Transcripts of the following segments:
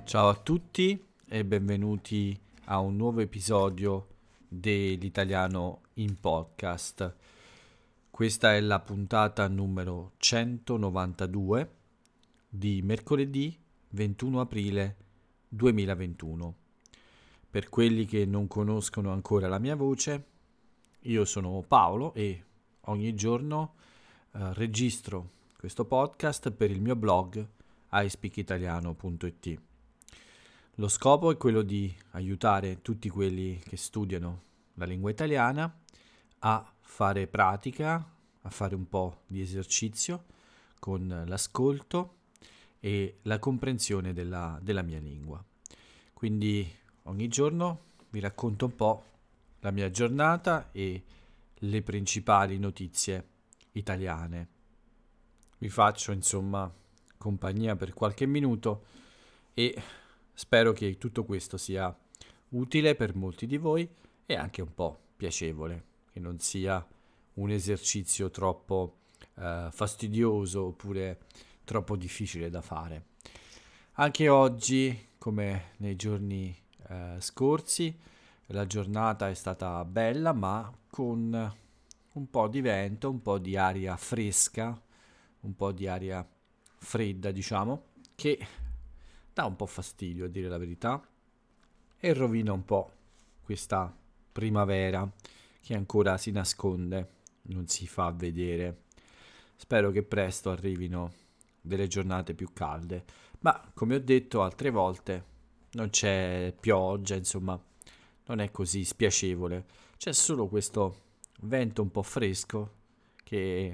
Ciao a tutti e benvenuti a un nuovo episodio dell'Italiano in Podcast. Questa è la puntata numero 192 di mercoledì 21 aprile 2021. Per quelli che non conoscono ancora la mia voce, io sono Paolo e ogni giorno registro questo podcast per il mio blog ispeakitaliano.it. Lo scopo è quello di aiutare tutti quelli che studiano la lingua italiana a fare pratica, a fare un po' di esercizio con l'ascolto e la comprensione della mia lingua. Quindi ogni giorno vi racconto un po' la mia giornata e le principali notizie italiane. Vi faccio insomma compagnia per qualche minuto e spero che tutto questo sia utile per molti di voi e anche un po' piacevole, che non sia un esercizio troppo fastidioso oppure troppo difficile da fare. Anche oggi, come nei giorni scorsi, la giornata è stata bella, ma con un po' di vento, un po' di aria fresca, un po' di aria fredda, diciamo, che dà un po' fastidio a dire la verità e rovina un po' questa primavera che ancora si nasconde, non si fa vedere. Spero che presto arrivino delle giornate più calde, ma come ho detto altre volte non c'è pioggia, insomma, non è così spiacevole. C'è solo questo vento un po' fresco che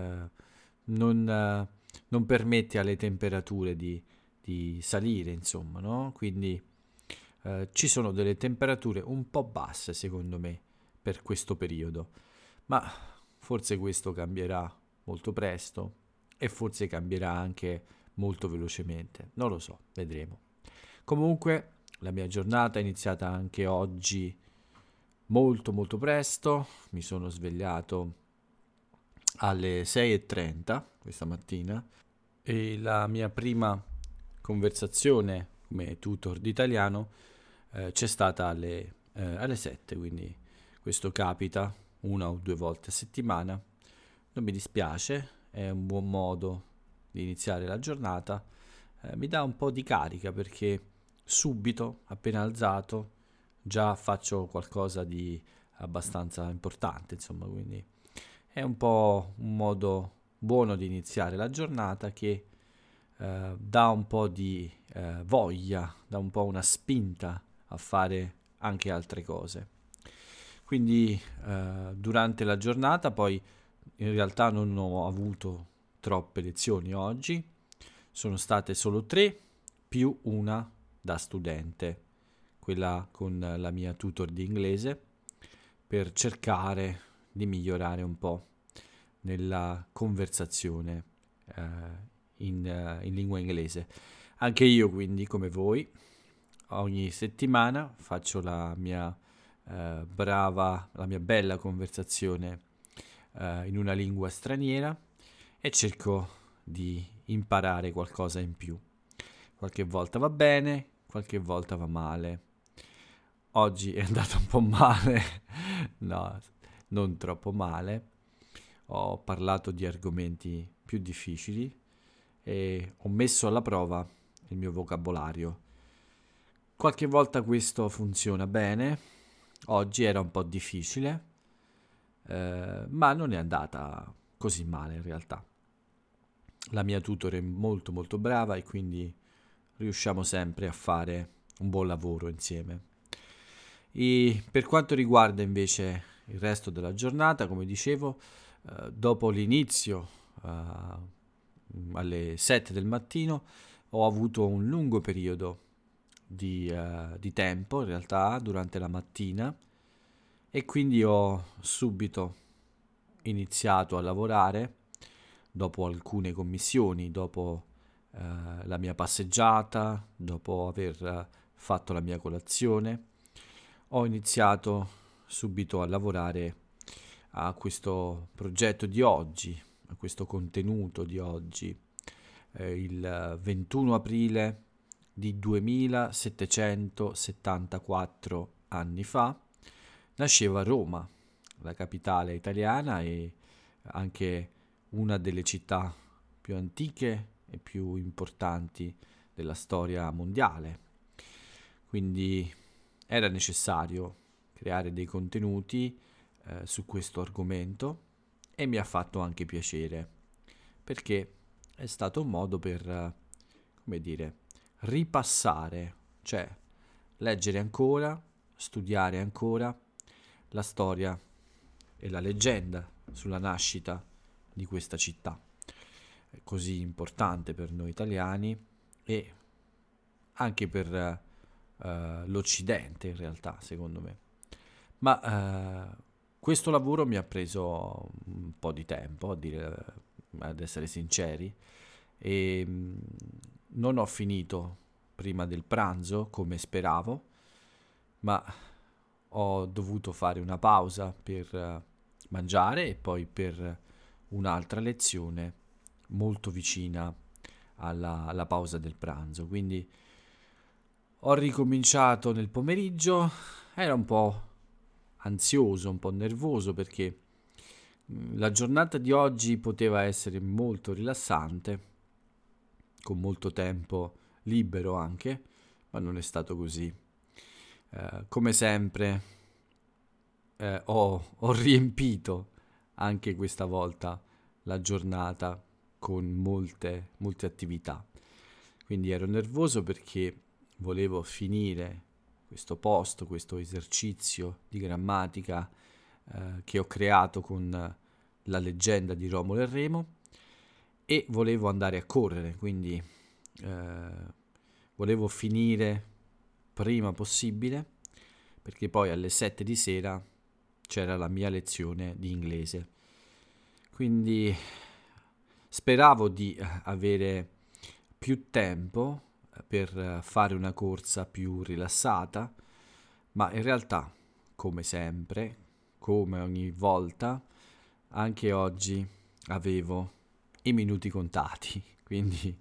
non permette alle temperature di salire, insomma, no? Quindi ci sono delle temperature un po' basse, secondo me, per questo periodo, ma forse questo cambierà molto presto e forse cambierà anche molto velocemente, non lo so, vedremo. Comunque, la mia giornata è iniziata anche oggi molto molto presto, mi sono svegliato alle 6:30 questa mattina e la mia prima conversazione come tutor di italiano c'è stata alle 7, quindi questo capita una o due volte a settimana. Non mi dispiace, è un buon modo di iniziare la giornata, mi dà un po' di carica perché subito, appena alzato, già faccio qualcosa di abbastanza importante, insomma, quindi è un po' un modo buono di iniziare la giornata che dà un po' di voglia, dà un po' una spinta a fare anche altre cose. Quindi durante la giornata poi in realtà non ho avuto troppe lezioni oggi, sono state solo 3 più una da studente, quella con la mia tutor di inglese, per cercare di migliorare un po' nella conversazione in lingua inglese. Anche io quindi, come voi, ogni settimana faccio la mia la mia bella conversazione in una lingua straniera e cerco di imparare qualcosa in più. Qualche volta va bene, qualche volta va male. Oggi è andato un po' male, no, non troppo male. Ho parlato di argomenti più difficili e ho messo alla prova il mio vocabolario. Qualche volta questo funziona bene, oggi era un po' difficile, ma non è andata così male in realtà. La mia tutor è molto molto brava e quindi riusciamo sempre a fare un buon lavoro insieme. E per quanto riguarda invece il resto della giornata, come dicevo, dopo l'inizio alle 7 del mattino ho avuto un lungo periodo di tempo in realtà durante la mattina e quindi ho subito iniziato a lavorare dopo alcune commissioni, dopo la mia passeggiata, dopo aver fatto la mia colazione. Ho iniziato subito a lavorare a questo progetto di oggi, a questo contenuto di oggi. Il 21 aprile di 2774 anni fa nasceva Roma, la capitale italiana e anche una delle città più antiche e più importanti della storia mondiale. Quindi era necessario creare dei contenuti su questo argomento e mi ha fatto anche piacere perché è stato un modo per, come dire, ripassare, cioè leggere ancora, studiare ancora la storia e la leggenda sulla nascita di questa città, così importante per noi italiani e anche per l'Occidente in realtà, secondo me. Ma questo lavoro mi ha preso un po' di tempo, ad essere sinceri, e non ho finito prima del pranzo come speravo, ma ho dovuto fare una pausa per mangiare e poi per un'altra lezione molto vicina alla pausa del pranzo. Quindi ho ricominciato nel pomeriggio, era un po' ansioso, un po' nervoso perché la giornata di oggi poteva essere molto rilassante, con molto tempo libero anche, ma non è stato così. Come sempre ho riempito anche questa volta la giornata con molte attività. Quindi ero nervoso perché volevo finire questo post, questo esercizio di grammatica che ho creato con la leggenda di Romolo e Remo e volevo andare a correre, quindi volevo finire prima possibile perché poi alle 7 di sera c'era la mia lezione di inglese. Quindi speravo di avere più tempo per fare una corsa più rilassata, ma in realtà, come sempre, come ogni volta, anche oggi avevo i minuti contati, quindi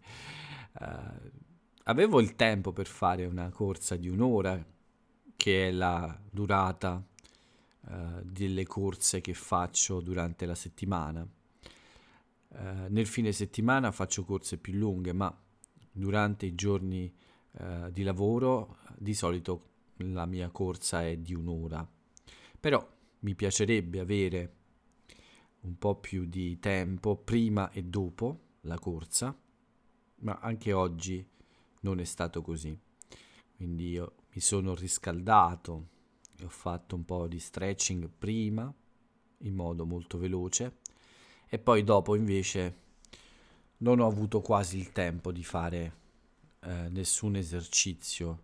avevo il tempo per fare una corsa di un'ora, che è la durata delle corse che faccio durante la settimana. Nel fine settimana faccio corse più lunghe, ma durante i giorni di lavoro di solito la mia corsa è di un'ora. Però mi piacerebbe avere un po' più di tempo prima e dopo la corsa, ma anche oggi non è stato così. Quindi io mi sono riscaldato e ho fatto un po' di stretching prima in modo molto veloce e poi dopo invece non ho avuto quasi il tempo di fare nessun esercizio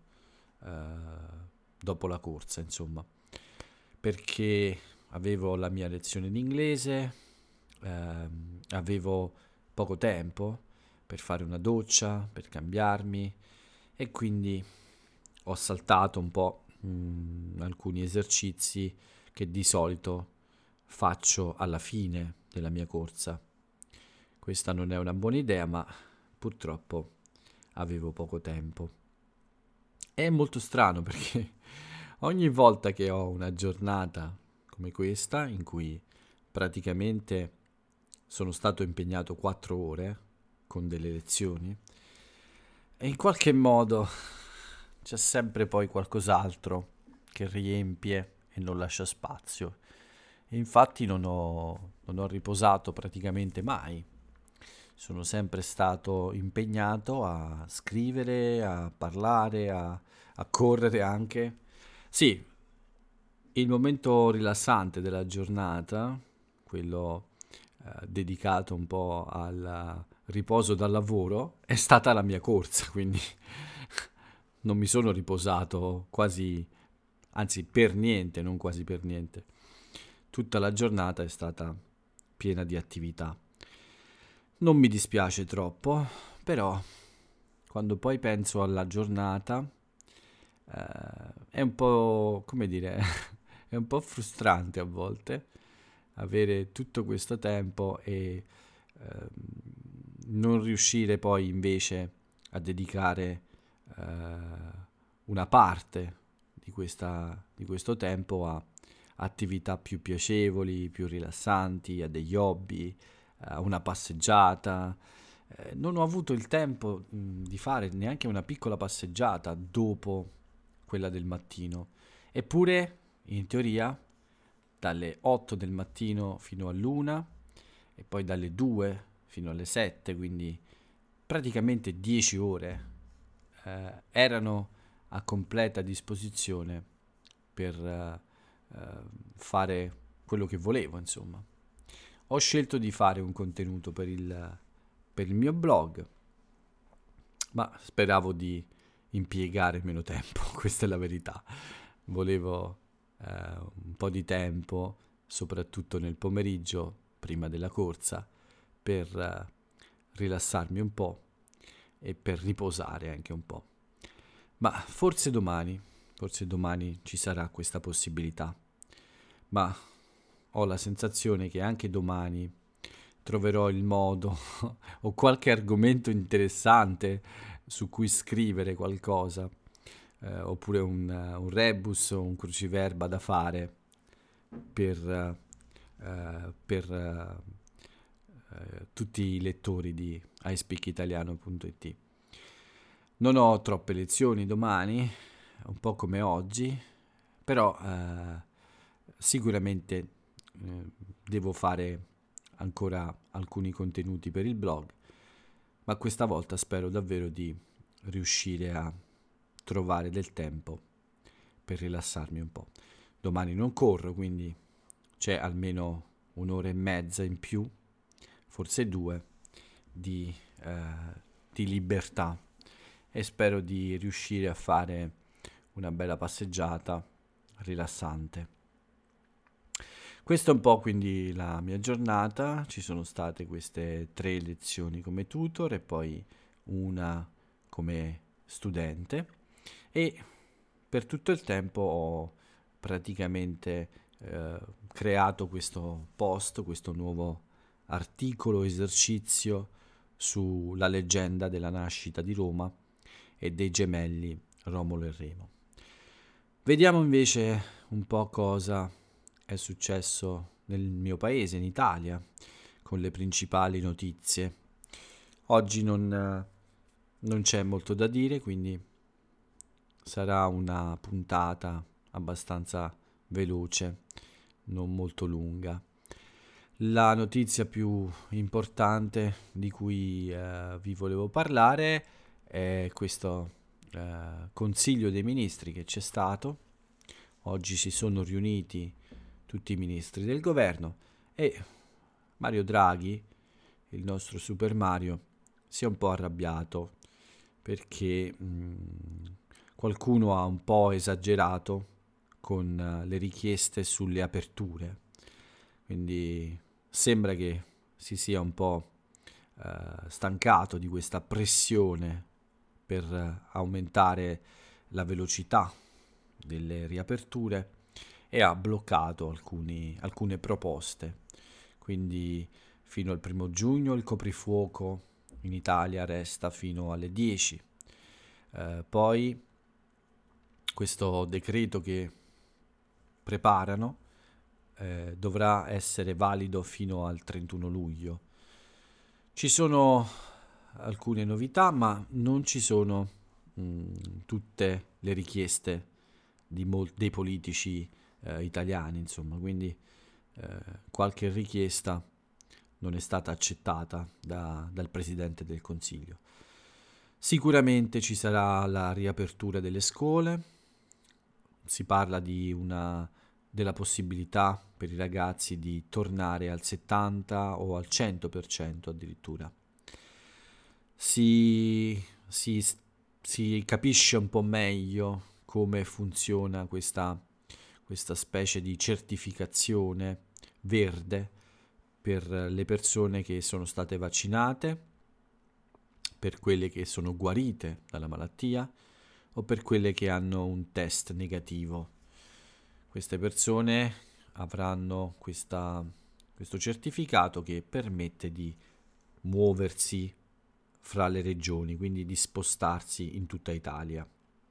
dopo la corsa, insomma, perché avevo la mia lezione di inglese, avevo poco tempo per fare una doccia, per cambiarmi e quindi ho saltato un po' alcuni esercizi che di solito faccio alla fine della mia corsa. Questa non è una buona idea, ma purtroppo avevo poco tempo. È molto strano perché ogni volta che ho una giornata come questa, in cui praticamente sono stato impegnato 4 ore con delle lezioni, e in qualche modo c'è sempre poi qualcos'altro che riempie e non lascia spazio. E infatti non ho riposato praticamente mai. Sono sempre stato impegnato a scrivere, a parlare, a correre anche. Sì, il momento rilassante della giornata, quello dedicato un po' al riposo dal lavoro, è stata la mia corsa, quindi non mi sono riposato quasi, anzi per niente, non quasi per niente. Tutta la giornata è stata piena di attività. Non mi dispiace troppo, però quando poi penso alla giornata è un po', come dire, è un po' frustrante a volte avere tutto questo tempo e non riuscire poi invece a dedicare una parte di questo tempo a attività più piacevoli, più rilassanti, a degli hobby, a una passeggiata. Non ho avuto il tempo di fare neanche una piccola passeggiata dopo quella del mattino. Eppure, in teoria, dalle 8 del mattino fino all'1 e poi dalle 2 fino alle 7, quindi praticamente 10 ore erano a completa disposizione per fare quello che volevo, insomma. Ho scelto di fare un contenuto per il mio blog, ma speravo di impiegare meno tempo, questa è la verità. Volevo un po' di tempo, soprattutto nel pomeriggio, prima della corsa, per rilassarmi un po' e per riposare anche un po'. Ma forse domani ci sarà questa possibilità. Ma ho la sensazione che anche domani troverò il modo o qualche argomento interessante su cui scrivere qualcosa, oppure un rebus o un cruciverba da fare per tutti i lettori di iSpeakitaliano.it. Non ho troppe lezioni domani, un po' come oggi, però sicuramente devo fare ancora alcuni contenuti per il blog, ma questa volta spero davvero di riuscire a trovare del tempo per rilassarmi un po'. Domani non corro, quindi c'è almeno un'ora e mezza in più, forse 2, di libertà, e spero di riuscire a fare una bella passeggiata rilassante. Questa è un po' quindi la mia giornata. Ci sono state queste 3 lezioni come tutor e poi una come studente, e per tutto il tempo ho praticamente creato questo post, questo nuovo articolo, esercizio sulla leggenda della nascita di Roma e dei gemelli Romolo e Remo. Vediamo invece un po' cosa è successo nel mio paese, in Italia, con le principali notizie. Oggi non c'è molto da dire, quindi sarà una puntata abbastanza veloce, non molto lunga. La notizia più importante di cui vi volevo parlare è questo Consiglio dei Ministri che c'è stato. Oggi si sono riuniti tutti i ministri del governo e Mario Draghi, il nostro Super Mario, si è un po' arrabbiato perché qualcuno ha un po' esagerato con le richieste sulle aperture. Quindi sembra che si sia un po' stancato di questa pressione per aumentare la velocità delle riaperture e ha bloccato alcune proposte. Quindi fino al 1 giugno il coprifuoco in Italia resta fino alle 10. Poi questo decreto che preparano dovrà essere valido fino al 31 luglio. Ci sono alcune novità, ma non ci sono tutte le richieste dei politici italiani, insomma, quindi qualche richiesta non è stata accettata dal Presidente del Consiglio. Sicuramente ci sarà la riapertura delle scuole, si parla della possibilità per i ragazzi di tornare al 70 o al 100% addirittura. Si capisce un po' meglio come funziona questa specie di certificazione verde per le persone che sono state vaccinate, per quelle che sono guarite dalla malattia o per quelle che hanno un test negativo. Queste persone avranno questo certificato che permette di muoversi fra le regioni, quindi di spostarsi in tutta Italia.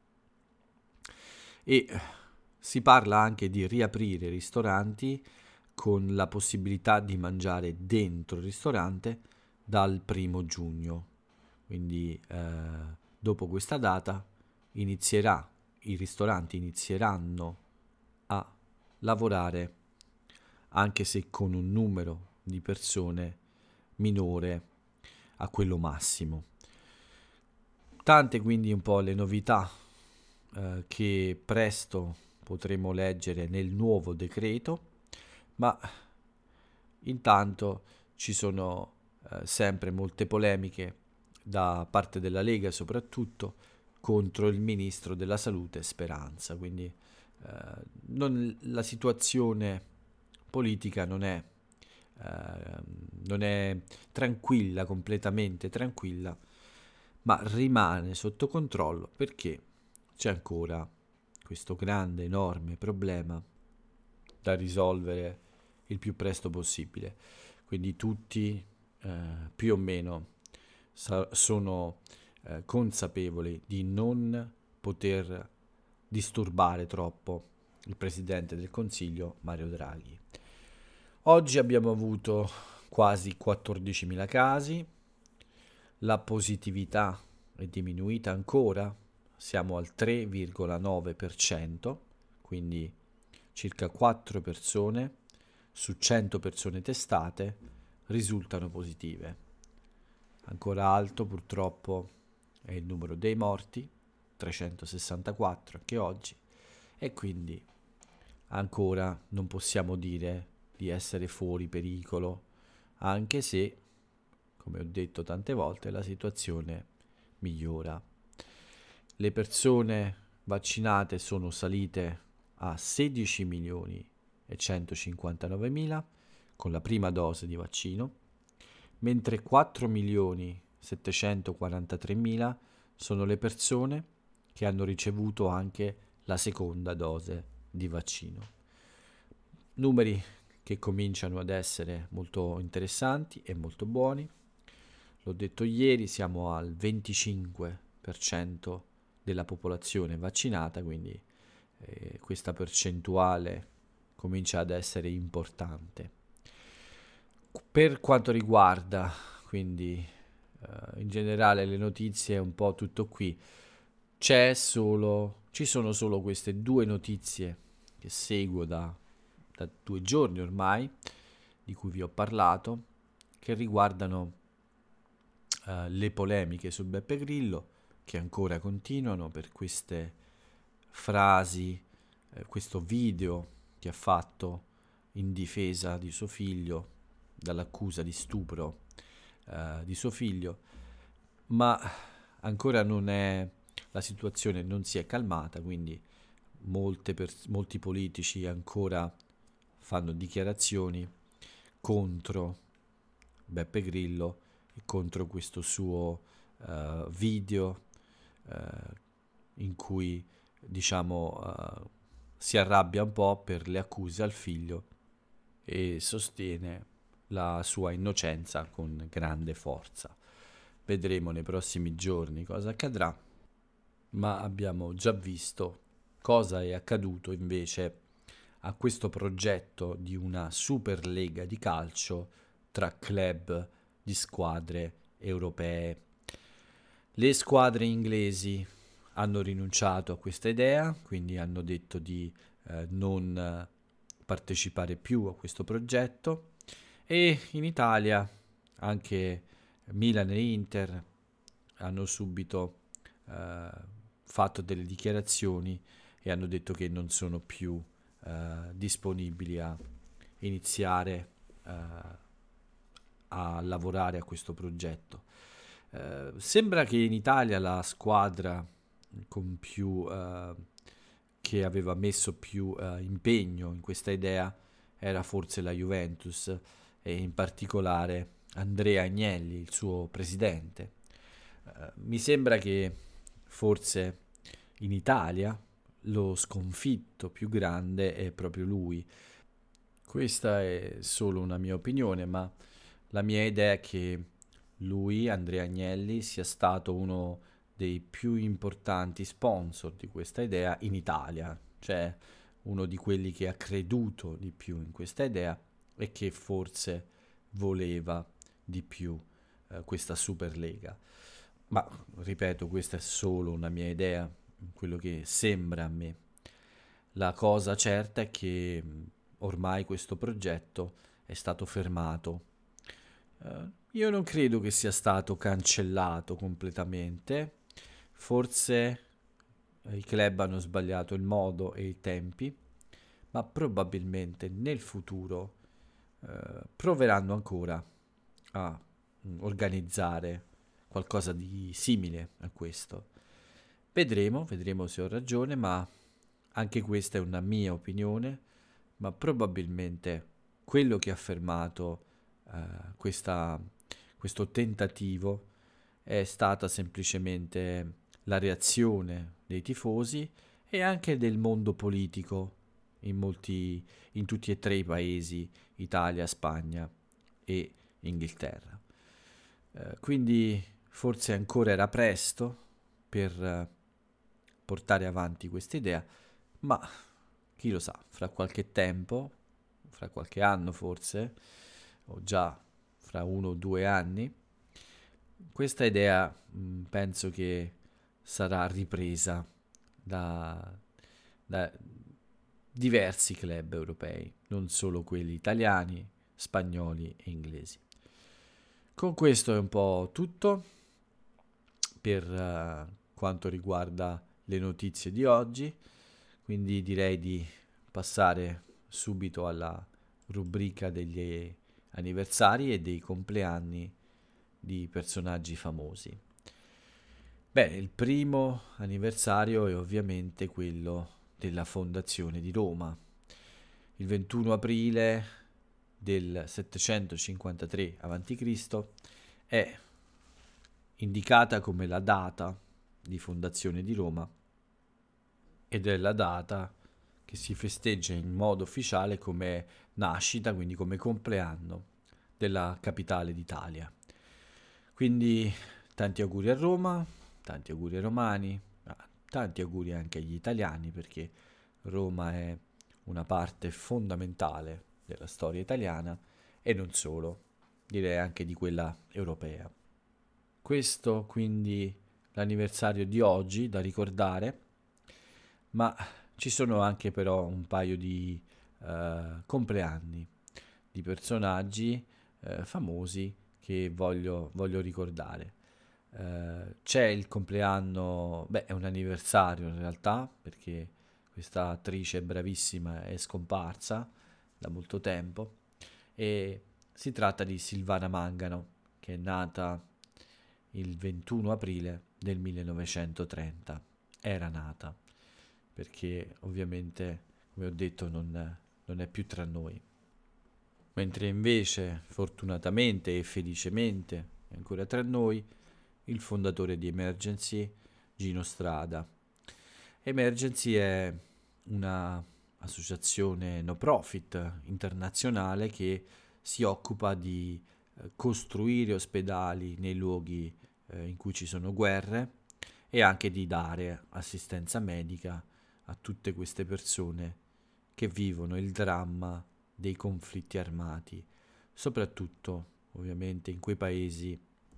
E si parla anche di riaprire i ristoranti con la possibilità di mangiare dentro il ristorante dal 1° giugno. Quindi dopo questa data i ristoranti inizieranno a lavorare anche se con un numero di persone minore a quello massimo. Tante quindi un po' le novità che presto potremo leggere nel nuovo decreto, ma intanto ci sono sempre molte polemiche da parte della Lega, soprattutto contro il ministro della Salute Speranza. Quindi la situazione politica non è tranquilla, completamente tranquilla, ma rimane sotto controllo perché c'è ancora questo grande, enorme problema da risolvere il più presto possibile. Quindi tutti più o meno sono consapevoli di non poter disturbare troppo il Presidente del Consiglio Mario Draghi. Oggi abbiamo avuto quasi 14.000 casi, la positività è diminuita ancora, siamo al 3,9%, quindi circa 4 persone su 100 persone testate risultano positive. Ancora alto purtroppo è il numero dei morti, 364 anche oggi, e quindi ancora non possiamo dire di essere fuori pericolo, anche se, come ho detto tante volte, la situazione migliora. Le persone vaccinate sono salite a 16.159.000 con la prima dose di vaccino, mentre 4.743.000 sono le persone che hanno ricevuto anche la seconda dose di vaccino. Numeri che cominciano ad essere molto interessanti e molto buoni. L'ho detto ieri, siamo al 25% della popolazione vaccinata, quindi questa percentuale comincia ad essere importante. Per quanto riguarda quindi in generale le notizie, è un po' tutto qui. Ci sono solo queste due notizie che seguo da 2 giorni ormai, di cui vi ho parlato, che riguardano le polemiche su Beppe Grillo, che ancora continuano per queste frasi, questo video che ha fatto in difesa di suo figlio dall'accusa di stupro di suo figlio, ma ancora la situazione non si è calmata, quindi molti politici ancora fanno dichiarazioni contro Beppe Grillo e contro questo suo video in cui si arrabbia un po' per le accuse al figlio e sostiene la sua innocenza con grande forza. Vedremo nei prossimi giorni cosa accadrà, ma abbiamo già visto cosa è accaduto invece a questo progetto di una Superlega di calcio tra club di squadre europee. Le squadre inglesi hanno rinunciato a questa idea, quindi hanno detto di non partecipare più a questo progetto, e in Italia anche Milan e Inter hanno subito fatto delle dichiarazioni e hanno detto che non sono più disponibili a iniziare a lavorare a questo progetto. Sembra che in Italia la squadra con che aveva messo più impegno in questa idea era forse la Juventus, e in particolare Andrea Agnelli, il suo presidente. Mi sembra che forse in Italia lo sconfitto più grande è proprio lui. Questa è solo una mia opinione, ma la mia idea è che lui, Andrea Agnelli, sia stato uno dei più importanti sponsor di questa idea in Italia, cioè uno di quelli che ha creduto di più in questa idea e che forse voleva di più questa Superlega. Ma ripeto, questa è solo una mia idea, quello che sembra a me. La cosa certa è che ormai questo progetto è stato fermato. Io non credo che sia stato cancellato completamente, forse i club hanno sbagliato il modo e i tempi, ma probabilmente nel futuro proveranno ancora a organizzare qualcosa di simile a questo. Vedremo se ho ragione, ma anche questa è una mia opinione, ma probabilmente quello che ha fermato questa questo tentativo è stata semplicemente la reazione dei tifosi e anche del mondo politico in tutti e tre i paesi, Italia, Spagna e Inghilterra. Quindi forse ancora era presto per portare avanti questa idea, ma chi lo sa, fra qualche tempo, fra qualche anno forse, o già fra 1 o 2 anni, questa idea penso che sarà ripresa da, da diversi club europei, non solo quelli italiani, spagnoli e inglesi. Con questo è un po' tutto per quanto riguarda le notizie di oggi, quindi direi di passare subito alla rubrica degli anniversari e dei compleanni di personaggi famosi. Beh, il primo anniversario è ovviamente quello della fondazione di Roma. Il 21 aprile del 753 a.C. è indicata come la data di fondazione di Roma ed è la data che si festeggia in modo ufficiale come nascita, quindi come compleanno della capitale d'Italia. Quindi tanti auguri a Roma, tanti auguri ai romani, tanti auguri anche agli italiani perché Roma è una parte fondamentale della storia italiana e non solo, direi anche di quella europea. Questo quindi l'anniversario di oggi da ricordare, ma ci sono anche però un paio di compleanni di personaggi famosi che voglio ricordare. C'è il compleanno, beh, è un anniversario in realtà, perché questa attrice bravissima è scomparsa da molto tempo e si tratta di Silvana Mangano, che è nata il 21 aprile del 1930. Era nata, perché ovviamente, come ho detto, non è più tra noi. Mentre invece, fortunatamente e felicemente, è ancora tra noi il fondatore di Emergency, Gino Strada. Emergency è una associazione no profit internazionale che si occupa di costruire ospedali nei luoghi in cui ci sono guerre e anche di dare assistenza medica a tutte queste persone che vivono il dramma dei conflitti armati, soprattutto ovviamente in quei paesi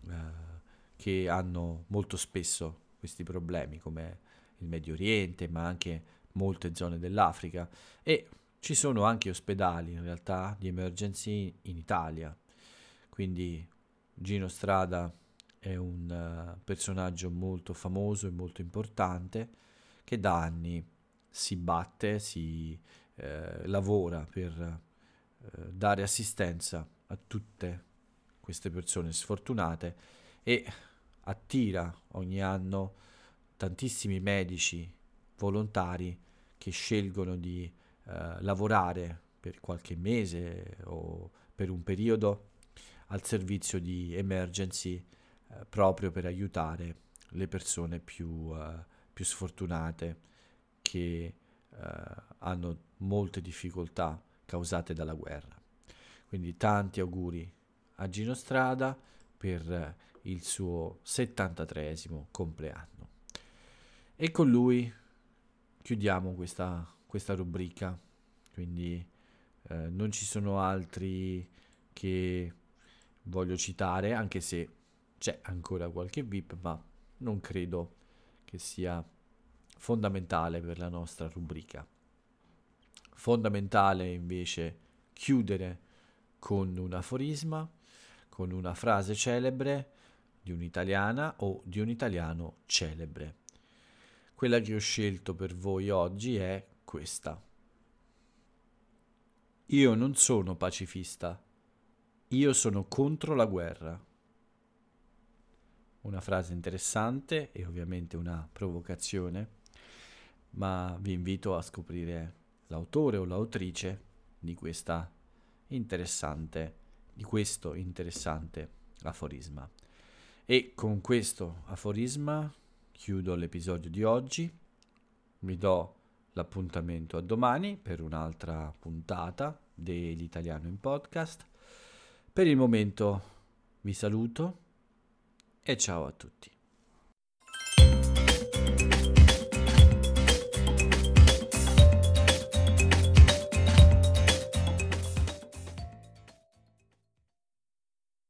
che hanno molto spesso questi problemi come il Medio Oriente, ma anche molte zone dell'Africa e ci sono anche ospedali in realtà di emergency in Italia. Quindi Gino Strada è un personaggio molto famoso e molto importante che da anni si batte, si lavora per dare assistenza a tutte queste persone sfortunate e attira ogni anno tantissimi medici volontari che scelgono di lavorare per qualche mese o per un periodo al servizio di emergency proprio per aiutare le persone più sfortunate che hanno molte difficoltà causate dalla guerra. Quindi tanti auguri a Gino Strada, per il suo 73esimo compleanno. E con lui chiudiamo questa rubrica, quindi non ci sono altri che voglio citare, anche se c'è ancora qualche VIP, ma non credo che sia fondamentale per la nostra rubrica. Fondamentale invece chiudere con un aforisma, con una frase celebre di un'italiana o di un italiano celebre. Quella che ho scelto per voi oggi è questa. Io non sono pacifista, io sono contro la guerra. Una frase interessante e ovviamente una provocazione, ma vi invito a scoprire l'autore o l'autrice di questo interessante aforisma. E con questo aforisma chiudo l'episodio di oggi. Vi do l'appuntamento a domani per un'altra puntata dell'Italiano in Podcast. Per il momento vi saluto e ciao a tutti.